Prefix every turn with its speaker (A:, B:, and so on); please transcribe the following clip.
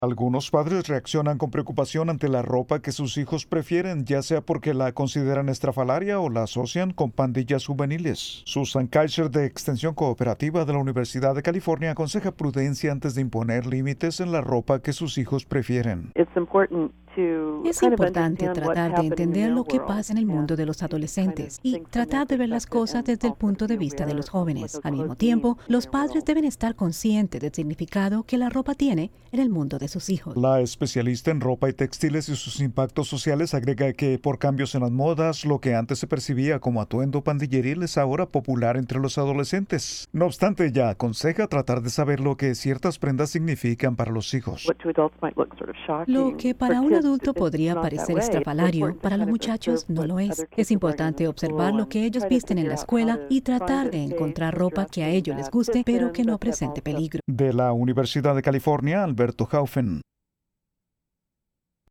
A: Algunos padres reaccionan con preocupación ante la ropa que sus hijos prefieren, ya sea porque la consideran estrafalaria o la asocian con pandillas juveniles. Susan Kaiser, de Extensión Cooperativa de la Universidad de California, aconseja prudencia antes de imponer límites en la ropa que sus hijos prefieren.
B: Es importante tratar de entender lo que pasa en el mundo de los adolescentes y tratar de ver las cosas desde el punto de vista de los jóvenes. Al mismo tiempo, los padres deben estar conscientes del significado que la ropa tiene en el mundo de sus hijos.
A: La especialista en ropa y textiles y sus impactos sociales agrega que por cambios en las modas, lo que antes se percibía como atuendo pandilleril es ahora popular entre los adolescentes. No obstante, ella aconseja tratar de saber lo que ciertas prendas significan para los hijos.
B: Lo que para un adulto podría parecer estrafalario, para los muchachos no lo es. Es importante observar lo que ellos visten en la escuela y tratar de encontrar ropa que a ellos les guste, pero que no presente peligro.
A: De la Universidad de California, Alberto Haufen.